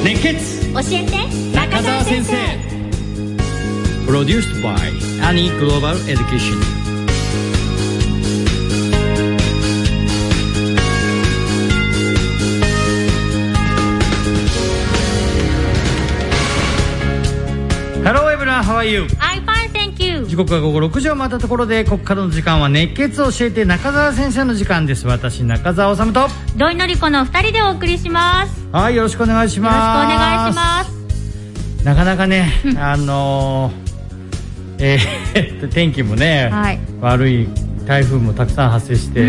熱血教えて中澤先生。Produced by Annie Global Education。Hello everyone, how are you? I'm fine, thank you。 時刻は午後6時を回ったところで、ここからの時間は熱血を教えて中澤先生の時間です。私中澤治と土井のり子の2人でお送りします。 はい、よろしくお願いします。 よろしくお願いします。 なかなかね、天気もね、 はい、 悪い台風もたくさん発生して、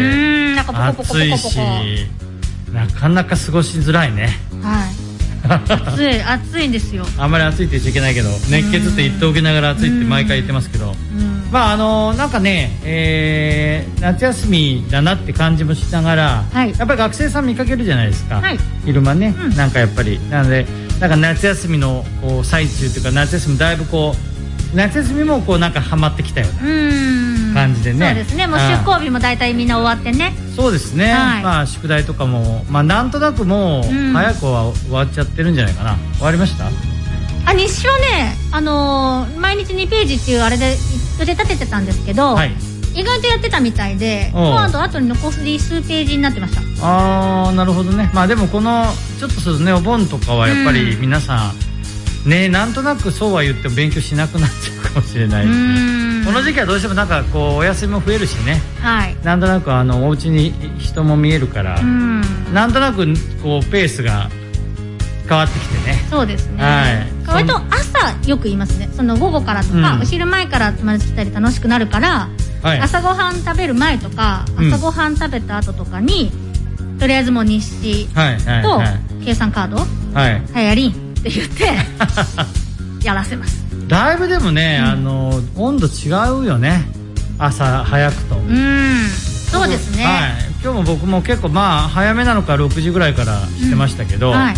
なんかポコポコポコポコ暑いし、なかなか過ごしづらいね。 はい。暑いんですよ。 あんまり暑いって言っちゃいけないけど、熱血って言っておきながら暑いって毎回言ってますけど、まあなんかね、夏休みだなって感じもしながら、はい、やっぱり学生さん見かけるじゃないですか、はい、昼間ね、なんかやっぱりなので、なんか夏休みのこう最中というか、夏休みだいぶこう夏休みもこうなんかハマってきたような感じでね。 そうですね。もう出校日も大体みんな終わってね。 そうですね、はい、まあ宿題とかも、まあ、なんとなくもう早くは終わっちゃってるんじゃないかな。終わりました？ 日誌はね、毎日2ページっていうあれで腕立ててたんですけど、はい、意外とやってたみたいで、もう後に残り数ページになってました。 ああ、なるほどね。まあでもこのちょっとするとね、お盆とかはやっぱり皆さん、ね、なんとなくそうは言っても勉強しなくなっちゃうかもしれないし、ね、この時期はどうしてもなんかこうお休みも増えるしね、はい、なんとなくお家に人も見えるから、なんとなくこうペースが変わってきてね。そうですね、はい、 割と朝よく言いますね。その午後からとか、お昼前から集まり来たり楽しくなるから、はい、朝ごはん食べる前とか、朝ごはん食べた後とかに、とりあえずもう日誌と計算カード、はい、やりんって言ってやらせます。 だいぶでもね、温度違うよね、朝早くと。 そうですね、 はい、今日も僕も結構まあ早めなのか6時ぐらいからしてましたけど、はい、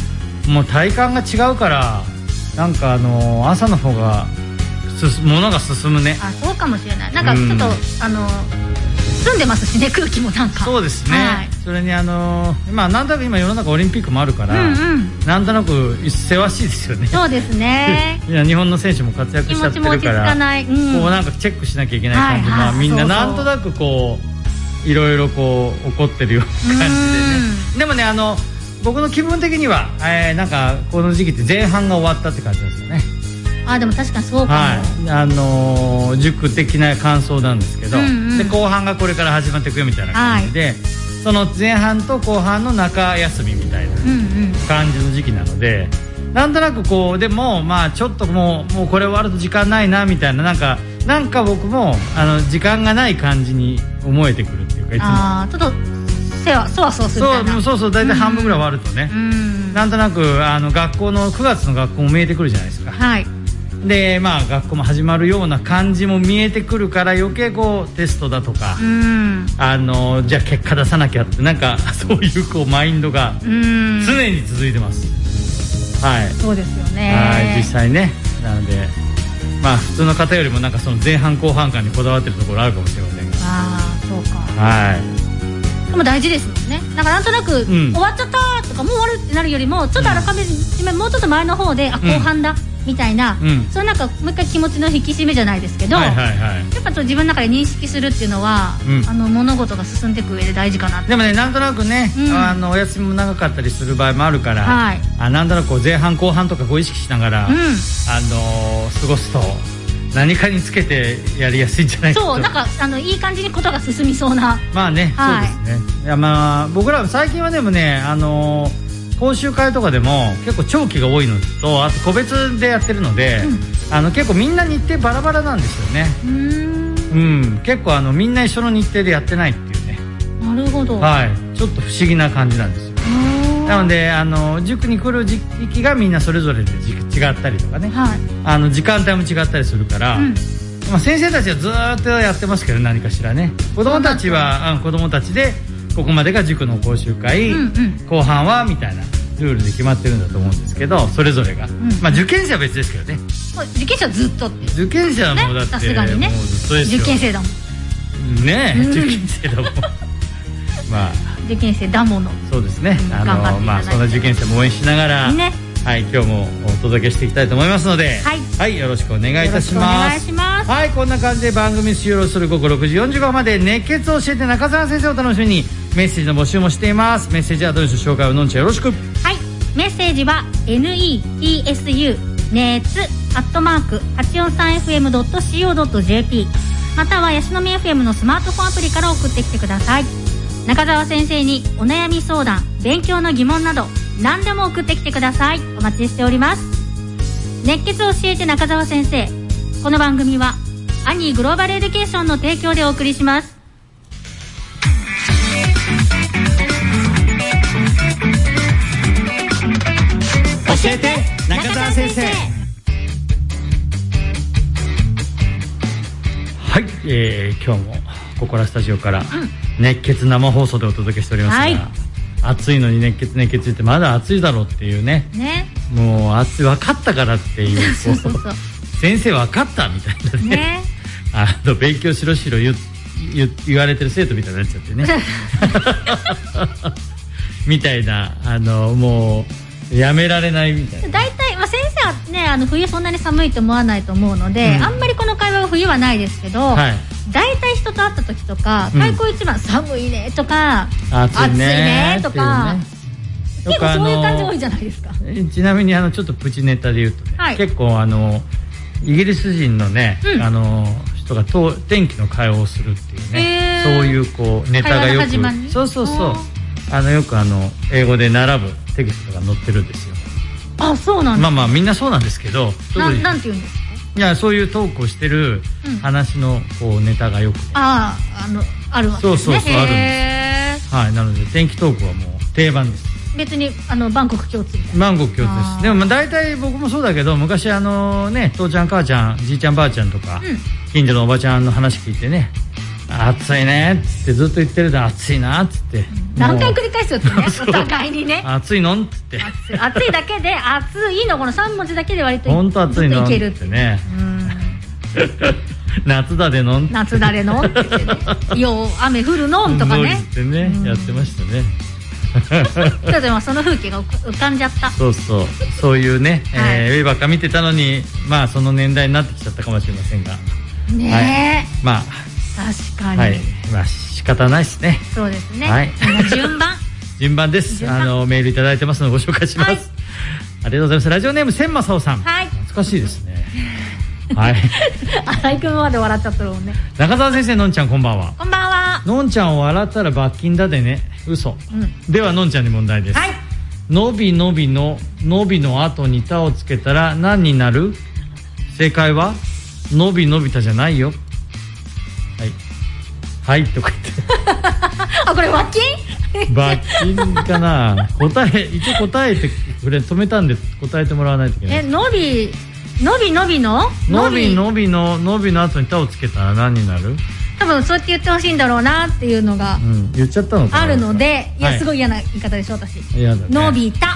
もう体感が違うから、なんか朝の方が物が進むね。 あ、そうかもしれない。なんかちょっと澄んでますしね、空気もなんか。 そうですね、はい、それにまあなんとなく今世の中オリンピックもあるから、なんとなくせわしいですよね。 そうですねいや、日本の選手も活躍しちゃってるから、 気持ちも落ち着かない、こうなんかチェックしなきゃいけない感じが、みんななんとなくこういろいろこう怒ってるような感じでね。でもね、僕の気分的には、なんかこの時期って前半が終わったって感じですよね。 あ、でも確かにそうかも、 はい、塾的な感想なんですけど、で後半がこれから始まっていくよみたいな感じで、はい、その前半と後半の中休みみたいな感じの時期なので、なんとなくこうでもまあちょっともうこれ終わると時間ないなみたいな、なんか僕も時間がない感じに思えてくるっていうか、いつもちょっとそわそわするみたいな。 そう大体半分ぐらい終わるとね、なんとなく学校の9月の学校も見えてくるじゃないですか。はい。でまあ学校も始まるような感じも見えてくるから、余計こうテストだとか、じゃあ結果出さなきゃって、なんかそういうこうマインドが常に続いてます。はい。そうですよね。はい、実際ね。なのでまあ普通の方よりもなんかその前半後半間にこだわってるところあるかもしれませんが。 そうか。 はい。 でも大事ですもんね。だからなんとなく、終わっちゃったとかもう終わるってなるよりも、ちょっと改めて、もうちょっと前の方で後半だみたいな、そのなんかもう一回気持ちの引き締めじゃないですけど、やっぱ自分の中で認識するっていうのは、物事が進んでいく上で大事かなって。 でもね、なんとなくね、お休みも長かったりする場合もあるから、なんとなくこう前半後半とかこう意識しながら、過ごすと何かにつけてやりやすいんじゃないかと。 そう、なんかいい感じにことが進みそうな。 まあね、そうですね。いや、まあ僕ら最近はでもね、講習会とかでも結構長期が多いのと、あと個別でやってるので、結構みんな日程バラバラなんですよね。結構みんな一緒の日程でやってないっていうね。 なるほど。 はい、ちょっと不思議な感じなんですよ。なので塾に来る時期がみんなそれぞれで違ったりとかね、時間帯も違ったりするから、まあ、先生たちはずっとやってますけど、何かしらね。子供たちは子供たちでここまでが塾の講習会、後半はみたいなルールで決まってるんだと思うんですけど、それぞれが、まあ受験生は別ですけどね。 受験生はずっとって。 受験生はもうだって、 さすがにね、受験生だもんね。受験生だもんまあ受験生だもの。 そうですね。まあそんな受験生も応援しながら、 はい、今日もお届けしていきたいと思いますので、はい、よろしくお願いいたします。はい、こんな感じで番組終了する午後6時45分まで熱血を教えて中澤先生を楽しみにメッセージの募集もしています。メッセージアドレス紹介をのんちゃんよろしく。 はい、メッセージは NETSU 熱@843fm.co.jp またはヤシの実 FM のスマートフォンアプリから送ってきてください。中澤先生にお悩み相談、勉強の疑問など何でも送ってきてください。お待ちしております。熱血を教えて中澤先生、この番組はアニーグローバルエデュケーションの提供でお送りします。 教えて中澤先生。はい、今日もここらスタジオから熱血生放送でお届けしておりますが、はい、暑いのに熱血言ってまだ暑いだろうっていうね、もう暑い分かったからっていうそう先生分かったみたいなね勉強しろ言われてる生徒みたいになっちゃってねみたいなもうやめられないみたいな。 大体、先生はね冬そんなに寒いと思わないと思うので、あんまりこの会話は冬はないですけど、大体人と会った時とか開口一番寒いねとか、暑いねとか、結構そういう感じ多いじゃないですか。 ちなみにちょっとプチネタで言うとね、結構イギリス人のね、人が天気の会話をするっていうね、そういうネタがよく、そうよく英語で並ぶテキストが載ってるんですよ。 あ、そうなんですか。 まあみんなそうなんですけど、 なんて言うんですか。 いや、そういうトークをしてる話のネタがよく、 あるわけですね。 そうあるんです。はい、なので天気トークはもう定番です。 別にバンコク共通みたいな。 バンコク共通です。でも大体僕もそうだけど、昔ね、父ちゃん母ちゃんじいちゃんばあちゃんとか、近所のおばちゃんの話聞いてね、暑いねっつってずっと言ってるで、暑いなっつって何回繰り返すよってねお互いにね、 暑いのんっつって、 暑いだけで、暑いのこの3文字だけで割と本当暑いのんってね、夏だでのん、 夏だれのんってね、よう雨降るのんとかねってね、やってましたね。 でもその風景が浮かんじゃった。 そういうね、絵ばっか見てたのに、まあその年代になってきちゃったかもしれませんがね、 まあ確かに、 まあ仕方ないですね。 そうですね、 順番です。メールいただいてますのでご紹介します。ありがとうございます。ラジオネーム千正夫さん、懐かしいですね。はい、 荒井君まで笑っちゃったろうね。 中澤先生、のんちゃんこんばんは。 こんばんは。 のんちゃんを笑ったら罰金だでね、嘘、ではのんちゃんに問題です。のびのびののびの後にたをつけたら何になる？正解はのびのびたじゃないよ。はいとか言ってこれ罰金？ 罰金かな。一応答えてくれ、止めたんで答えてもらわないといけない。 のびの後にたをつけたら何になる？ 多分そうやって言ってほしいんだろうなっていうのが、 言っちゃったのかな、 あるので、いや、すごい嫌な言い方でしょ私。 嫌だね。 のびた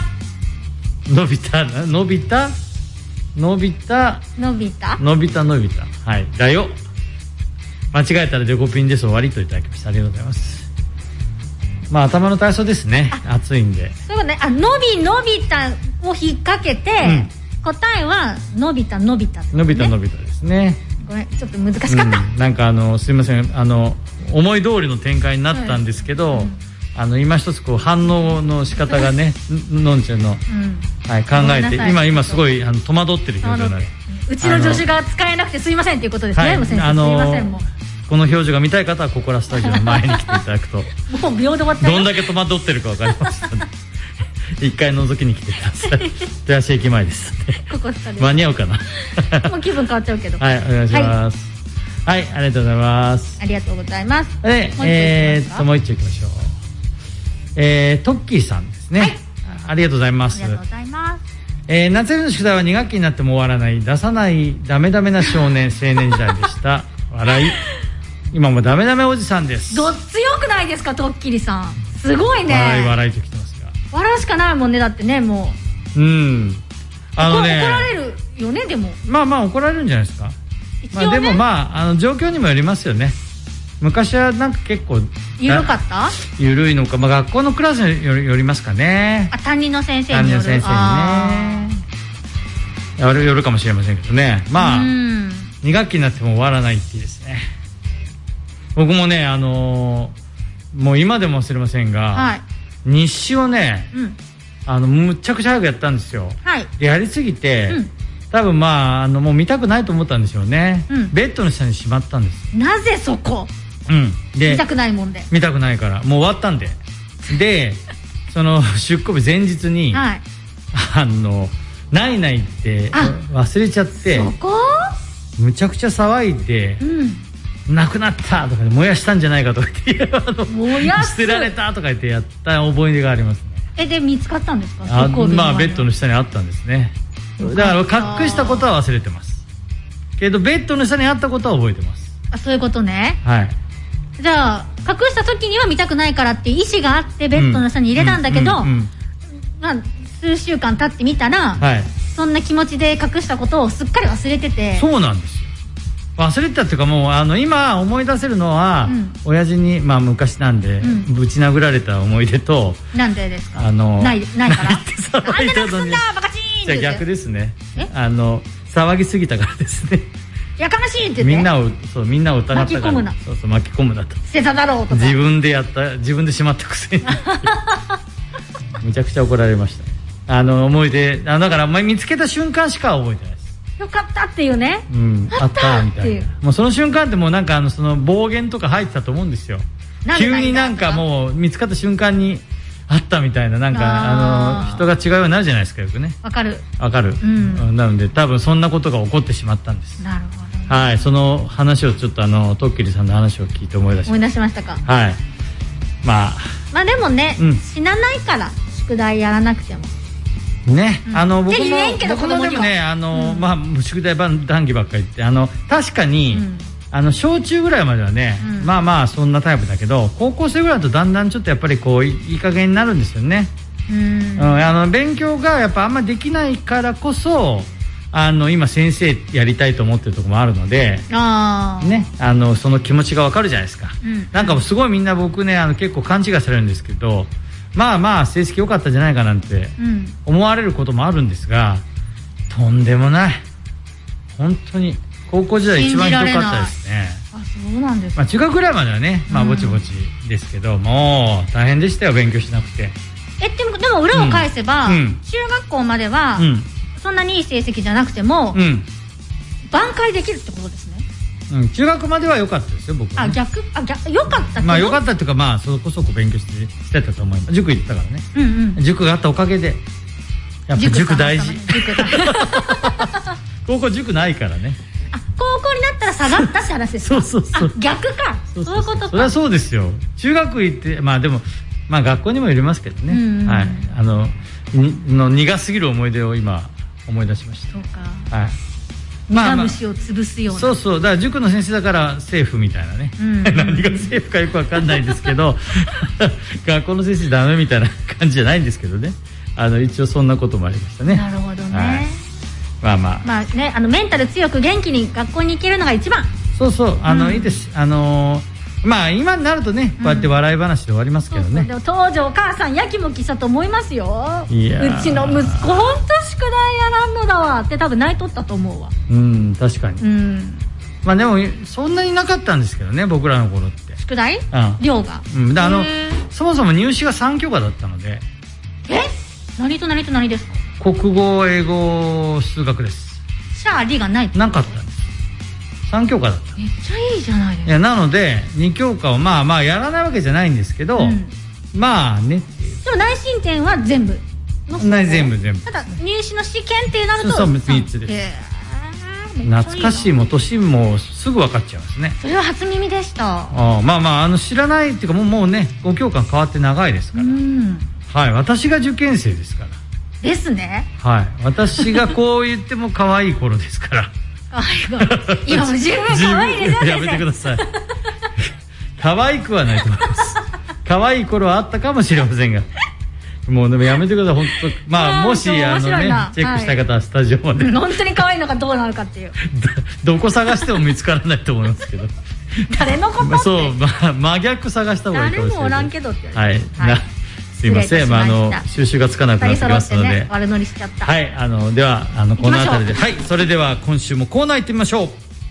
はいだよ。間違えたらデコピンです。終わりといただきました。ありがとうございます。まあ頭の体操ですね。暑いんで。 そういうことね。のびたを引っ掛けて、答えはのびたですね。ごめん、ちょっと難しかった。 なんかすいません、思い通りの展開になったんですけど、今一つ反応の仕方がね、のんちゃんの、考えて今すごい戸惑ってる表情になる。 うちの助手が使えなくてすいませんっていうことですね。先生、すいません。もうこの表情が見たい方はここらスタジオの前に来ていただくともう秒で終わったよ。 どんだけ戸惑ってるか分かりますので一回覗きに来てください。手足駅前ですここスタジオ間に合うかなもう気分変わっちゃうけど。 はい、お願いします。はい、ありがとうございます。 ありがとうございます。 もう一丁いきましょう。トッキーさんですね。ありがとうございます。 ありがとうございます。 夏休みの宿題は2学期になっても終わらない、出さないダメダメな少年青年時代でした笑い。今もダメダメおじさんです。 どっ強くないですか、トッキリさん。すごいね。 笑いときてますが、 笑うしかないもんね。だってね、もう怒られるよね。でもまあ怒られるんじゃないですか。でも状況にもよりますよね。昔はなんか結構緩かった？ 緩いのか、学校のクラスによりますかね。 担任の先生による。 担任の先生にね。 よるかもしれませんけどね。まあ2学期になっても終わらないっていうですね。僕もねもう今でも忘れませんが、はい、日誌をね、むっちゃくちゃ早くやったんですよ、はい、でやりすぎて、多分もう見たくないと思ったんでしょうね、ベッドの下にしまったんです。 なぜそこ、で見たくないもんで、 見たくないからもう終わったんでその出庫日前日に、はい、ないって忘れちゃって、 そこむちゃくちゃ騒いで、なくなったとか燃やしたんじゃないかとか言って捨てられたとか言ってやった思い出がありますね。 で見つかったんですか？ ベッドの下にあったんですね。だから隠したことは忘れてますけど、ベッドの下にあったことは覚えてます。 そういうことね。 はい。 じゃあ隠した時には見たくないからっていう意思があってベッドの下に入れたんだけど、数週間経ってみたら、そんな気持ちで隠したことをすっかり忘れてて。 そうなんですよ。忘れてたっていうか、もう今思い出せるのは、親父に昔なんで、ぶち殴られた思い出と。 なんでですか？ないからなんでなくすんだバカチーンって。 じゃあ逆ですね。騒ぎすぎたからですね。 やかましいって言ってみんなを疑ったから、巻き込むな。そう巻き込むなと。 捨てただろうとか。 自分でしまったくせにむちゃくちゃ怒られました。思い出だから見つけた瞬間しか覚えてないです。 よかったっていうね。 あったみたいな。もうその瞬間ってもうその暴言とか入ってたと思うんですよ。急にもう見つかった瞬間にあったみたいな、人が違うようになるじゃないですか、よくね。 わかる。 なので多分そんなことが起こってしまったんです。 なるほど。 はい、その話をちょっとトッキリさんの話を聞いて思い出しましたか。はい。まあでもね、死なないから宿題やらなくてもね、僕もでもね宿題談義ばっかり言って、確かに、小中ぐらいまではね、そんなタイプだけど、高校生ぐらいだとだんだんちょっとやっぱりいい加減になるんですよね。勉強がやっぱあんまりできないからこそ、今先生やりたいと思ってるところもあるので、ね、その気持ちがわかるじゃないですか。なんかすごいみんな僕ね結構勘違いされるんですけど、成績良かったんじゃないかなんて思われることもあるんですが、とんでもない。本当に高校時代一番ひどかったですね。 そうなんですか。 中学ぐらいまではね、ぼちぼちですけど、もう大変でしたよ、勉強しなくて。 でも裏を返せば、中学校まではそんなにいい成績じゃなくても挽回できるってことですね。 中学までは良かったですよ、僕は。 良かったけど。 良かったっていうか、そこそこ勉強してたと思います。塾行ってたからね。塾があったおかげで。やっぱ塾大事。高校塾ないからね。 高校になったら下がったって話ですか？そう。逆か。そういうことか。 それはそうですよ。中学行って、でも学校にもよりますけどね。はい。苦すぎる思い出を今思い出しました。 そうか。はい。苦虫を潰すような。 そう。だから塾の先生だからセーフみたいなね。何がセーフかよくわかんないんですけど、学校の先生ダメみたいな感じじゃないんですけどね。一応そんなこともありましたね。 なるほどね。 ね、 メンタル強く元気に学校に行けるのが一番。 そう、いいです。今になるとね、こうやって笑い話で終わりますけどね。 でも当時お母さんやきもきしたと思いますよ。うちの息子本当宿題やらんのだわって多分泣いとったと思うわ。 確かに。でもそんなになかったんですけどね、僕らの頃って。 宿題？量が。 そもそも入試が3教科だったので。 何と何と何ですか？ 国語、英語、数学です。 シャーリがないなかったんです。3教科だった。 めっちゃいいじゃないですか。 なので2教科をやらないわけじゃないんですけど、ねっていう。 でも内申点は全部全部ただ入試の試験ってなると 3つです。懐かしい、もう年もすぐ分かっちゃいますね。 それは初耳でした。 知らないっていうか、もうね5教科変わって長いですから。はい、私が受験生ですから。 ですね。 はい、私がこう言っても可愛い頃ですから。 今も十分可愛いですよね。 やめてください。可愛くはないと思います。可愛い頃はあったかもしれませんが、もうでもやめてください、本当。もしチェックしたい方はスタジオまで。 本当に可愛いのかどうなのかっていう。 どこ探しても見つからないと思いますけど。 誰のことって。 そう、真逆探した方がいいかもしれない。 誰もおらんけどって。 はい。すすいません、収集がつかなくなってきますので、ね、 悪乗りしちゃった。 はい、ではこの辺りで、はい、それでは今週もコーナー行ってみましょう。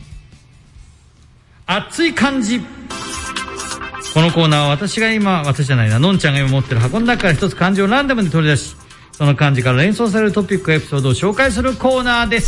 熱い漢字。このコーナーは私じゃないな、のんちゃんが今持ってる箱の中から一つ漢字をランダムで取り出し、その漢字から連想されるトピックエピソードを紹介するコーナーです。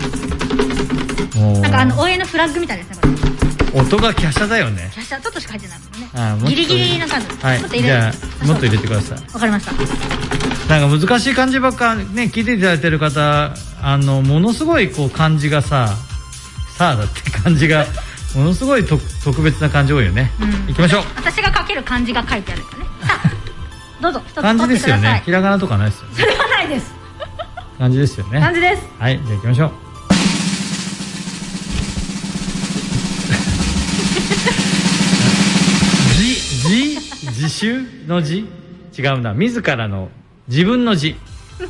なんか応援のフラッグみたいですね、これ。音が華奢だよね。 華奢ちょっとしか入ってないもんね。ギリギリな感じ。 はい、じゃあもっと入れてください。 わかりました。 なんか難しい漢字ばっかね、聞いていただいてる方、ものすごいこう漢字がさあだって漢字がものすごい特別な漢字多いよね。行きましょう。 私が書ける漢字が書いてあるんですね。さあどうぞ一つ取ってください。 漢字ですよね。ひらがなとかないですよね。 それはないです。 漢字ですよね。 漢字です。 はい、じゃあ行きましょう。自習の字？違うな。自らの自分の字。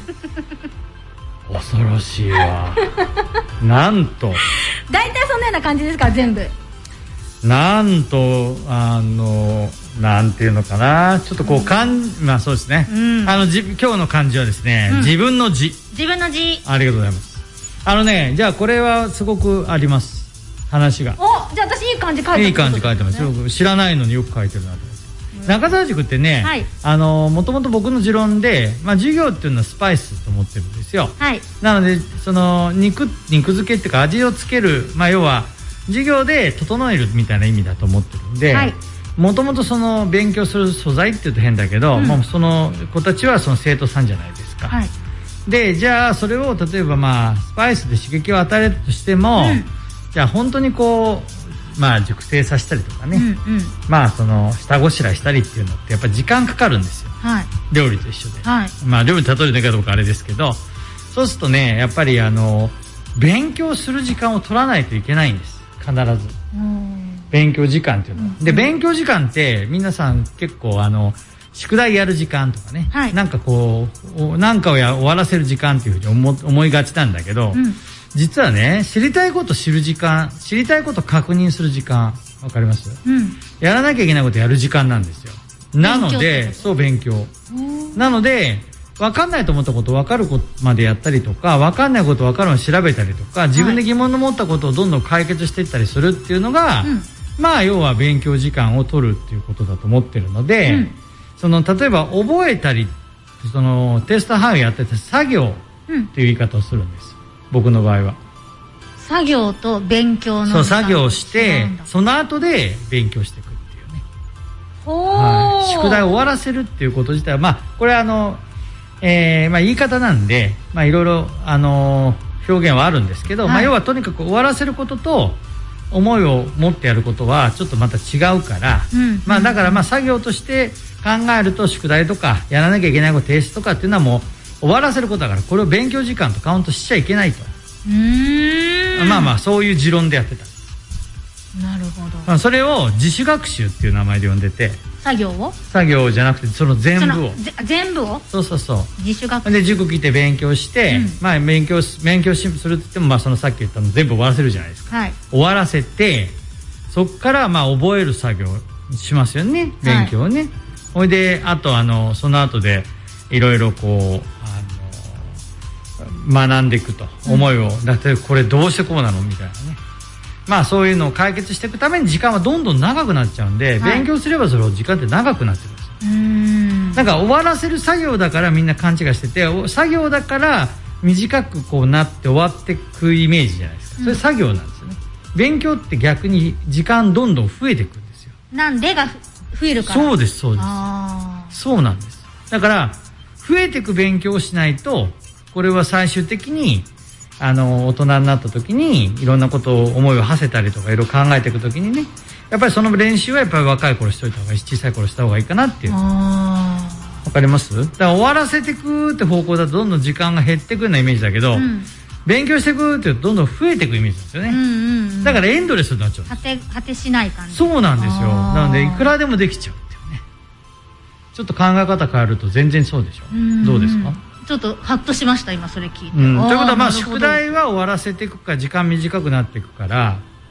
恐ろしいわ。なんと大体そんなような感じですから、全部。 なんとなんていうのかな、ちょっとこうまあそうですね、今日の漢字はですね、自分の字。 自分の字。 ありがとうございます。じゃあこれはすごくあります、話が。 お、じゃあ私いい漢字書いてます。 いい漢字書いてます。よく知らないのによく書いてるなと。中澤塾ってね、もともと僕の持論で、授業っていうのはスパイスと思ってるんですよ。なのでその肉付けっていうか味をつける、要は授業で整えるみたいな意味だと思ってるんで、もともとその勉強する素材っていうと変だけど、もうその子たちはその生徒さんじゃないですか。でじゃあそれを例えばスパイスで刺激を与えるとしても、じゃあ本当にこう熟成させたりとかね、その下ごしらえしたりっていうのってやっぱり時間かかるんですよ、料理と一緒で、料理例えるだけど僕あれですけど、そうするとねやっぱり勉強する時間を取らないといけないんです、必ず。勉強時間っていうのは、で勉強時間って皆さん結構宿題やる時間とかね、なんかこうなんかを終わらせる時間っていうふうに思いがちなんだけど、実はね、知りたいこと知る時間、知りたいこと確認する時間、わかります？やらなきゃいけないことやる時間なんですよ。なので、そう、勉強。なので、わかんないと思ったことわかることまでやったりとか、わかんないことわかるまで調べたりとか、自分で疑問の持ったことをどんどん解決していったりするっていうのが、要は勉強時間を取るっていうことだと思ってるので、例えば覚えたり、テスト範囲やってて作業っていう言い方をするんです。僕の場合は作業と勉強の、 そう、作業をしてその後で勉強していくっていうね、宿題を終わらせるっていうこと自体はこれは言い方なんでいろいろ表現はあるんですけど、要はとにかく終わらせることと思いを持ってやることはちょっとまた違うから、だから作業として考えると宿題とかやらなきゃいけないこと提出とかっていうのはもう終わらせることだから、これを勉強時間とカウントしちゃいけないと。そういう持論でやってた。 なるほど。 それを自主学習っていう名前で呼んでて、 作業じゃなくてその全部をそう自主学習で塾来て勉強して、勉強するって言ってもそのさっき言ったの全部終わらせるじゃないですか、終わらせてそこから覚える作業しますよね、勉強をね。ほいであとその後でいろいろこう学んでいくと、思いをだってこれどうしてこうなのみたいなね、そういうのを解決していくために時間はどんどん長くなっちゃうんで、勉強すればそれを時間って長くなってるんですよ。なんか終わらせる作業だからみんな勘違いしてて、作業だから短くこうなって終わっていくイメージじゃないですか。それ作業なんですよね。勉強って逆に時間どんどん増えていくんですよ。 なんでが増えるから。 そうです、そうです。そうなんです。だから増えていく勉強をしないと、これは最終的に大人になった時にいろんなことを思いを馳せたりとかいろいろ考えていく時にね、やっぱりその練習はやっぱり若い頃しといた方がいいし、小さい頃した方がいいかなっていう。わかります？だから終わらせていくって方向だとどんどん時間が減っていくようなイメージだけど、勉強していくってどんどん増えていくイメージですよね。だからエンドレスになっちゃう。 果てしない感じ。 そうなんですよ。なのでいくらでもできちゃうっていうね。ちょっと考え方変えると全然そうでしょ。どうですか？ ちょっとハッとしました今それ聞いて。 ということは宿題は終わらせていくから時間短くなっていくから、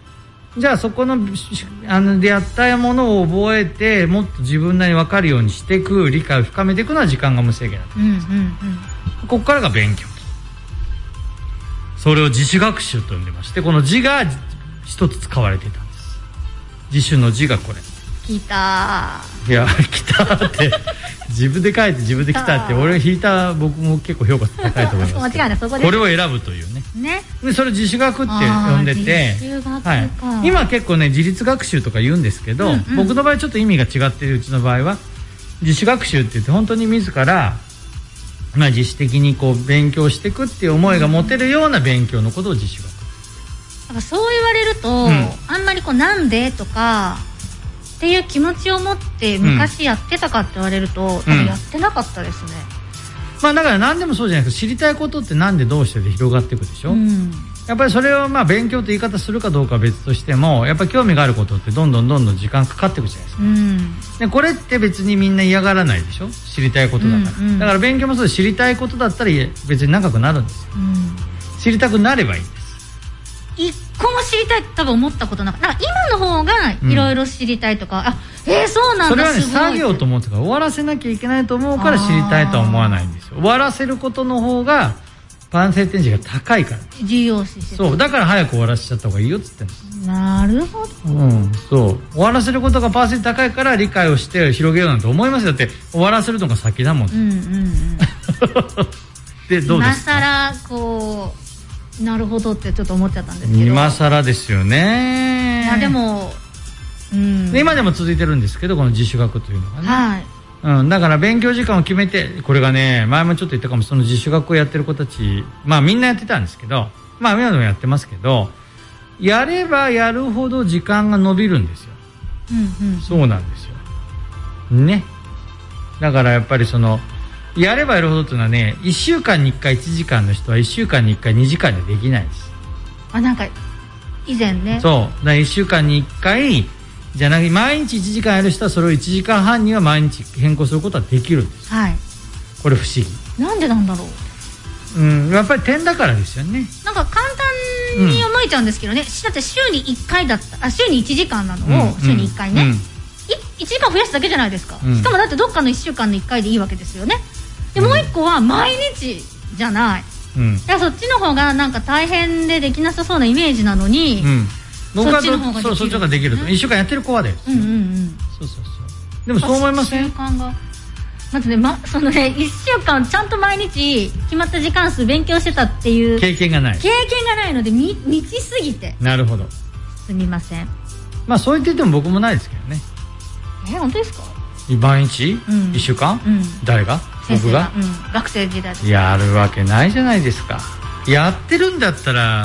じゃあそこのでやったものを覚えてもっと自分なりに分かるようにしていく、理解を深めていくのは時間が無制限だと思います、ここからが勉強と、それを自主学習と呼んでまして、この字が一つ使われていたんです。自主の字がこれ。 来たいや来たって自分で書いて自分で来たって、俺が弾いた僕も結構評価高いと思いますけど間違いない、そこでこれを選ぶというねでそれ自主学って呼んでて、はい、今結構ね自立学習とか言うんですけど、僕の場合ちょっと意味が違っている、うちの場合は自主学習って言って本当に自ら、自主的にこう勉強していくっていう思いが持てるような勉強のことを自主学。 だからそう言われると、あんまりこうなんでとかっていう気持ちを持って昔やってたかって言われると、多分やってなかったですね。 だから何でもそうじゃないですか。知りたいことってなんでどうしてで広がっていくでしょ、やっぱりそれを勉強と言い方するかどうかは別としても、やっぱり興味があることってどんどん時間かかっていくじゃないですか、でこれって別にみんな嫌がらないでしょ、知りたいことだから、だから勉強もそうです。知りたいことだったら別に長くなるんですよ、知りたくなればいいんです。 一個も知りたいって多分思ったことなかった。今の方がいろいろ知りたいとか、そうなんだ、 それはね作業と思ってから終わらせなきゃいけないと思うから知りたいとは思わないんですよ。終わらせることの方がパーセンテージが高いから、 重要視して、 そうだから早く終わらせちゃった方がいいよっつってんです。 なるほど、 そう終わらせることがパーセント高いから理解をして広げようなんて思いますよ。だって終わらせるのが先だもん、でどうですか。 今更こうなるほどってちょっと思っちゃったんですけど、 今更ですよね。 いやでも、 今でも続いてるんですけど、この自主学というのがね、だから勉強時間を決めて、これがね前もちょっと言ったかも、その自主学をやってる子たちみんなやってたんですけど、今でもやってますけど、やればやるほど時間が伸びるんですよ、そうなんですよね。だからやっぱりやればやるほどっていうのはね、1週間に1回1時間の人は1週間に1回2時間でできないです。 なんか以前ね、 そうだから1週間に1回じゃなくて毎日1時間やる人はそれを1時間半には毎日変更することはできるんです、これ不思議。 なんでなんだろう。 やっぱり点だからですよね。 なんか簡単に思えちゃうんですけどね、だって週に1回だった週に1時間なのを週に1回ね、1時間増やすだけじゃないですか、しかもだってどっかの1週間の1回でいいわけですよね。でもう1個は毎日じゃない、だからそっちの方がなんか大変でできなさそうなイメージなのに、 僕はそっちの方ができると、1週間やってる子はで、でもそう思いません？ まずね、そのね、1週間ちゃんと毎日決まった時間数勉強してたっていう経験がないので満ちすぎて、 なるほど、 すみません。 そう言ってても僕もないですけどね。 本当ですか？ 毎日1週間、誰が？僕が、 学生時代でやるわけないじゃないですか。やってるんだったら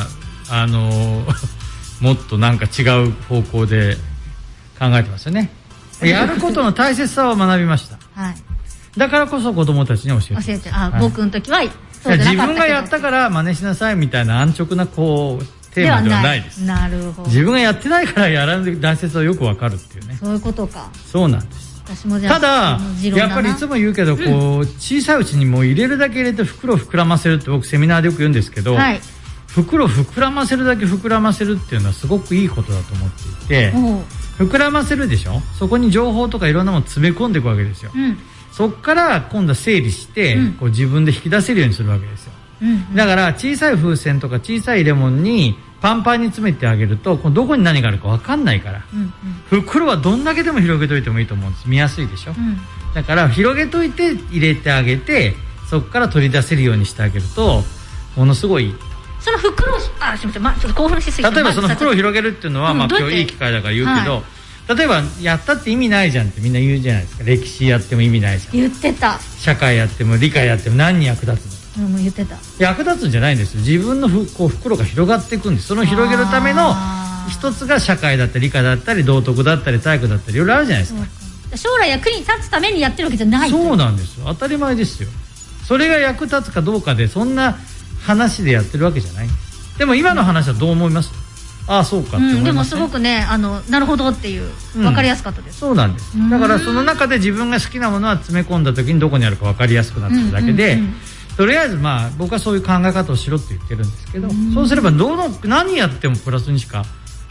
もっとなんか違う方向で考えてますよね。やることの大切さを学びました、だからこそ子供たちに教えて、 僕の時はそうじゃなかったけど、 自分がやったから真似しなさいみたいな安直なテーマではないです。 なるほど。 自分がやってないからやらない大切はよくわかるっていうね。 そういうことか。 そうなんです。 私もじゃあただやっぱりいつも言うけど、小さいうちにもう入れるだけ入れて袋を膨らませるって僕セミナーでよく言うんですけど、袋を膨らませるだけ膨らませるっていうのはすごくいいことだと思っていて、膨らませるでしょ、そこに情報とかいろんなもの詰め込んでいくわけですよ、そこから今度は整理して、こう自分で引き出せるようにするわけですよ、だから小さい風船とか小さいレモンにパンパンに詰めてあげるとどこに何があるか分かんないから、袋はどんだけでも広げといてもいいと思うんです。見やすいでしょ、だから広げといて入れてあげて、そこから取り出せるようにしてあげるとものすごいいい。 その袋をすみません、ちょっと興奮しすぎて、 例えばその袋を広げるっていうのは、今日いい機会だから言うけど、例えばやったって意味ないじゃんってみんな言うじゃないですか。歴史やっても意味ないじゃん。 言ってた。 社会やっても理科やっても何に役立つの？ もう言ってた。 役立つんじゃないんですよ。自分のこう袋が広がっていくんです。その広げるための一つが社会だったり理科だったり道徳だったり体育だったりいろいろあるじゃないですか。 将来役に立つためにやってるわけじゃない。 そうなんですよ。当たり前ですよ。それが役立つかどうかでそんな話でやってるわけじゃないんです。でも今の話はどう思います？そうかって思いますね。 でもすごくね、なるほどっていう分かりやすかったです。 そうなんです。だからその中で自分が好きなものは詰め込んだ時にどこにあるか分かりやすくなってるだけで、とりあえず僕はそういう考え方をしろって言ってるんですけど、そうすれば何やってもプラスにしか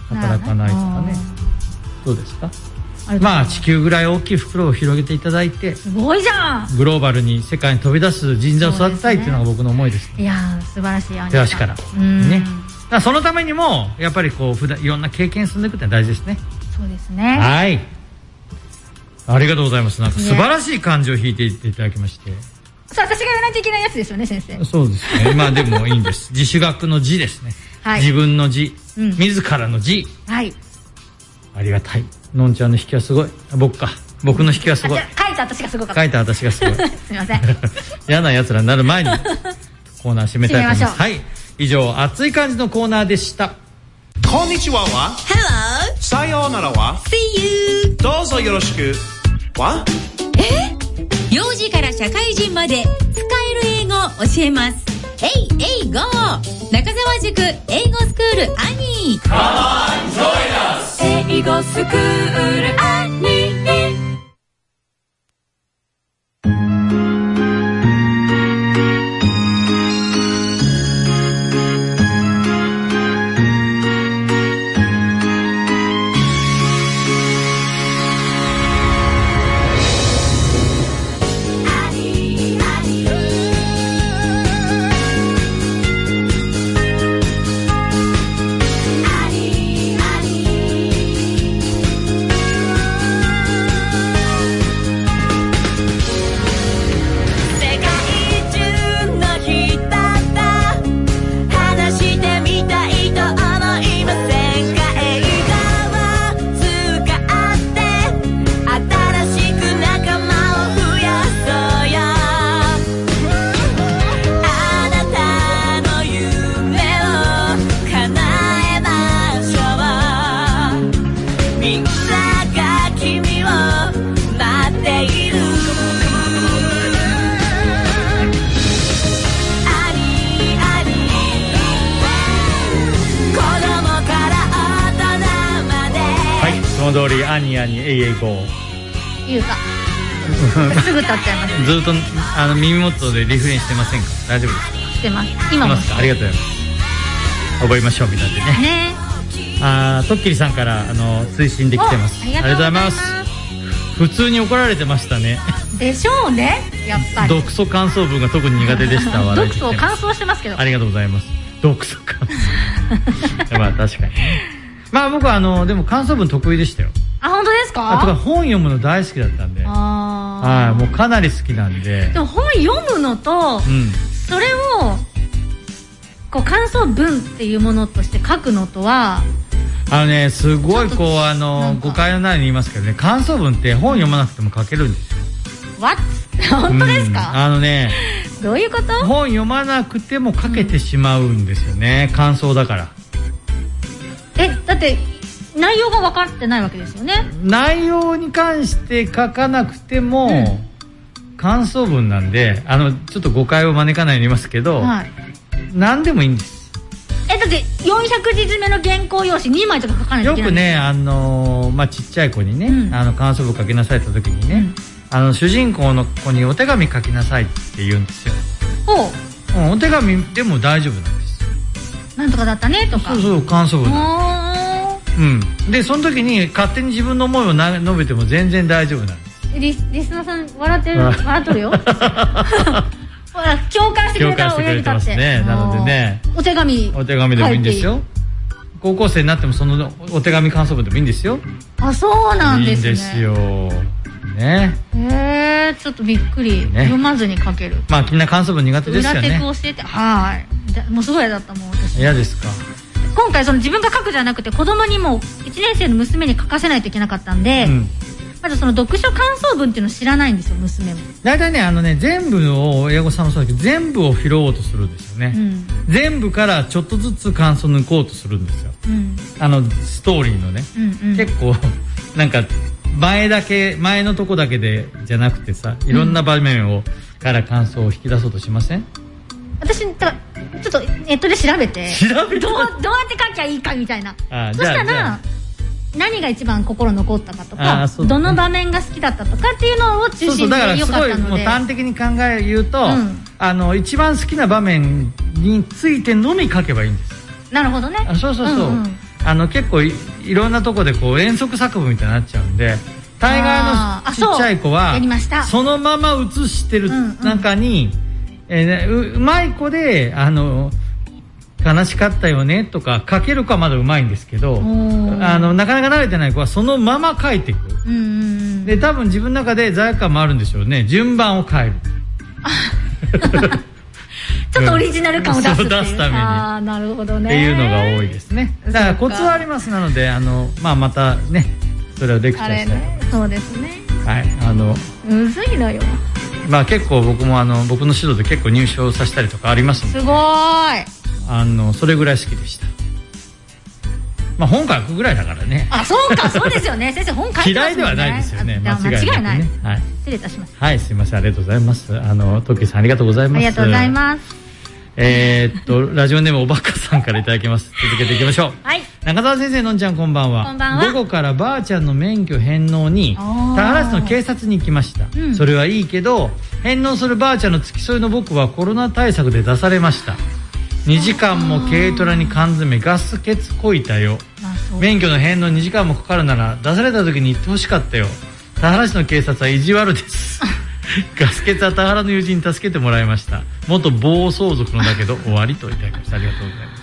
働かないからね。どうですか？まあ地球ぐらい大きい袋を広げていただいて、 すごいじゃん。 グローバルに世界に飛び出す人材を育てたいっていうのが僕の思いです。 いやー、素晴らしい。 手足からね。そのためにもやっぱりこう普段いろんな経験進んでいくって大事ですね。 そうですね。 はい。ありがとうございます。なんか素晴らしい漢字を引いていただきまして。 そう、私が言わないといけないやつですよね、先生。 そうですね。まあでもいいんです。自主学の字ですね。はい。自分の字、自らの字。はい。ありがたい。のんちゃんの引きはすごい。僕の引きはすごい。 書いた私がすごかった。 書いた私がすごい。 すみません。 嫌な奴らになる前にコーナー締めたいと思います。はい。以上、熱い感じのコーナーでした。 こんにちはは Hello。 さようならは See you。 どうぞよろしくは幼児から社会人まで使える英語を教えます。英語中澤塾英語スクールアニー。 Come on, join us。 英語スクールアニー。 通りアニアニエイエイゴー言うかすぐ立っちゃいます。 ずっと耳元でリフレインしてませんか？大丈夫ですか？ してます。今もありがとうございます。覚えましょうみんなでね。トッキリさんから推進できてます。 ありがとうございます。 普通に怒られてましたね。 でしょうね。やっぱり毒素乾燥分が特に苦手でした。 毒素を乾燥してますけど。 ありがとうございます。毒素乾燥まあ確かにまあ僕はでも乾燥分得意でしたよ。 あ、本当ですか？ とか本読むの大好きだったんで、はい、もうかなり好きなんで。 でも本読むのと、それをこう感想文っていうものとして書くのとはすごいこう誤解のないように言いますけどね、感想文って本読まなくても書けるんですよ。 What？ 本当ですか？どういうこと？ 本読まなくても書けてしまうんですよね、感想だから。 だって内容が分かってないわけですよね。 内容に関して書かなくても、感想文なんでちょっと誤解を招かないように言いますけど、何でもいいんです。 だって400字詰めの原稿用紙2枚とか書かないといけない。 よくねちっちゃい子にね、感想文書きなさいって時にね、主人公の子にお手紙書きなさいって言うんですよ。お手紙でも大丈夫なんです。 なんとかだったねとか。 そう感想文でその時に勝手に自分の思いを述べても全然大丈夫なんです。 リスナーさん笑っとるよほら共感してくれた親に立って、 なのでね、 お手紙でもいいんですよ。高校生になってもそのお手紙感想文でもいいんですよ。 あ、そうなんですね。 いいんですよね。 ちょっとびっくり、読まずに書ける。 まあみんな感想文苦手ですよね。 裏テク教えて。もうすごい嫌だったもん私。 嫌ですか？ 今回自分が書くじゃなくて子供にも1年生の娘に書かせないといけなかったんで、まず読書感想文っていうのを知らないんですよ、娘も。大体ね全部を親御さんもそうだけど全部を拾おうとするんですよね、全部からちょっとずつ感想抜こうとするんですよ、ストーリーのね、結構なんか前のとこだけでじゃなくてさ、いろんな場面から感想を引き出そうとしません？ 私ちょっとネットで調べてどうやって書きゃいいかみたいな。そしたら何が一番心残ったかとか、どの場面が好きだったとかっていうのを中心にだから良かったので、 すごいもう端的に言うと、一番好きな場面についてのみ書けばいいんです。 なるほどね。 そう、 結構 いろんなとこでこう遠足作文みたいになっちゃうんで、大概のちっちゃい子はそのまま写してる中に、うまい子で悲しかったよねとか書ける子はまだうまいんですけど、なかなか慣れてない子はそのまま書いていく。で多分自分の中で罪悪感もあるんでしょうね。順番を変えるちょっとオリジナル感を出すっていう、 出すためになるほどねっていうのが多いですね。だからコツはあります。なのでまたねそれをレクチャーしたい。 そうですね。 はい、 むずいのよ。 結構僕も僕の指導で結構入賞させたりとかありますので。 すごーい。 それぐらい好きでした。本書くぐらいだからね。 そうか、そうですよね。先生本書いてますもんね。 嫌いではないですよね。間違いない。 はい。失礼いたします。 はい、すいません、ありがとうございます。トッキーさんありがとうございます。 ありがとうございます。 ラジオネームおばかさんからいただきます。続けていきましょう。 はい。 中澤先生、のんちゃんこんばんは。 こんばんは。 午後からばあちゃんの免許返納に田原市の警察に行きました。それはいいけど、返納するばあちゃんの付き添いの僕はコロナ対策で出されました。2時間も軽トラに缶詰ガス欠こいたよ。免許の返納2時間もかかるなら出された時に言ってほしかったよ。田原市の警察は意地悪ですガス欠は田原の友人に助けてもらいました。元暴走族のだけど終わりといただきました。ありがとうございます。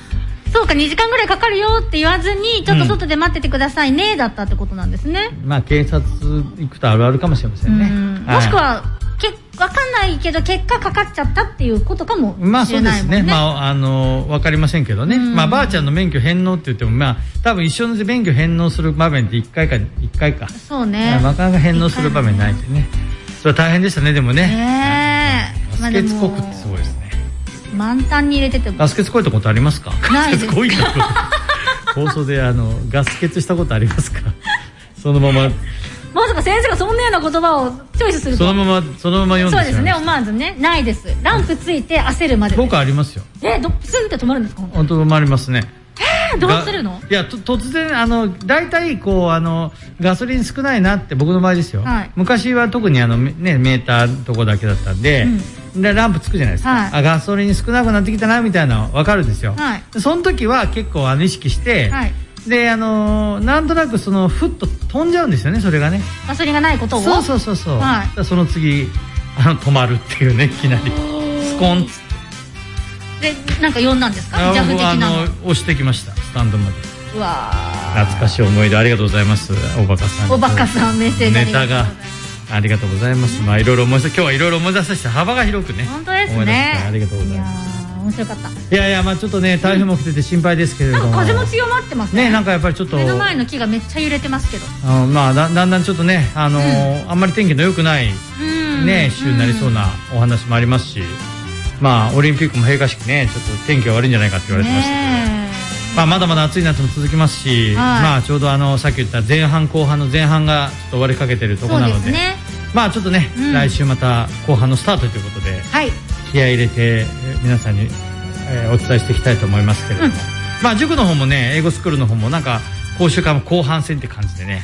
そうか、2時間ぐらいかかるよって言わずにちょっと外で待っててくださいね、だったってことなんですね。 警察行くとあるあるかもしれませんね。 もしくは分かんないけど結果かかっちゃったっていうことかもしれないもんね。 そうですね。分かりませんけどね。ばあちゃんの免許返納って言っても多分一生の免許返納する場面って1回か。 そうね。 なかなか返納する場面ないんでね。それは大変でしたね。でもね。ガス欠こくってすごいですね。 満タンに入れてても。 ガス欠こいたことありますか？ ないです。 こいたこと放送でガス欠したことありますか？そのまま。 まさか先生がそんなような言葉をチョイスすると。 そのまま読んでしまいました。 そうですね。思わずね。ないです。ランプついて焦るまで。 僕ありますよ。 スンって止まるんですか？ 止まりますね。 どうするの？ いや突然大体ガソリン少ないなって僕の場合ですよ。昔は特にメーターとこだけだったんで、ランプつくじゃないですか。ガソリン少なくなってきたなみたいなの分かるんですよ。その時は結構意識して。でなんとなくふっと飛んじゃうんですよね。それがね、 ガソリンがないことを。 そう、その次止まるっていうね、いきなりスコンでなんか呼んだんですか？ジャフ的なの押してきました、スタンドまで。 うわ懐かしい思い出ありがとうございます。おばかさん、 おばかさん、メッセージネタがありがとうございます。いろいろ今日はいろいろ思い出させて幅が広くね。 本当ですね。 ありがとうございます。 面白かった。 いやちょっとね、台風も来てて心配ですけれども、 風も強まってますね。 なんかやっぱりちょっと目の前の木がめっちゃ揺れてますけど、 だんだんちょっとねあんまり天気の良くないね週になりそうなお話もありますし、オリンピックも閉会式ね、ちょっと天気が悪いんじゃないかって言われてましたけど、まだまだ暑い夏も続きますし、ちょうどさっき言った前半後半の前半がちょっと終わりかけてるところなので、ちょっとね、来週また後半のスタートということで、気合い入れて皆さんに、お伝えしていきたいと思いますけれども、塾の方もね、英語スクールの方もなんか講習会も後半戦って感じでね、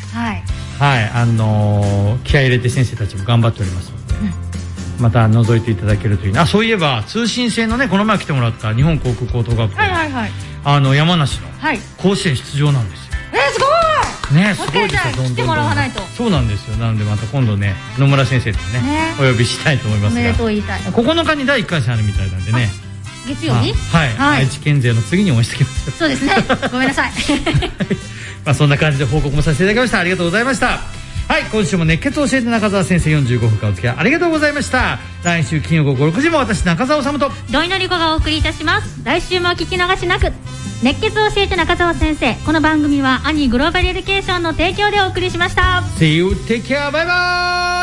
気合い入れて先生たちも頑張っておりますので、また覗いていただけるといいな。そういえば通信制のね、この前来てもらった日本航空高等学校、山梨の甲子園出場なんですよ。 すごいね、すごいですよ。 来てもらわないと。 そうなんですよ。なのでまた今度ね、野村先生とねお呼びしたいと思いますが、 おめでとう言いたい。 9日に第1回戦あるみたいなんでね、 月曜日、 愛知県勢の次に応援してきますよ。 そうですね、ごめんなさいそんな感じで報告もさせていただきました。ありがとうございました。今週も熱血を教えて中澤先生45分間お付き合いありがとうございました。来週金曜午後6時も私中澤治と土井のり子がお送りいたします。来週もお聞き逃しなく。熱血を教えて中澤先生、この番組はアニーグローバルエデュケーションの提供でお送りしました。 See you, take care, bye bye.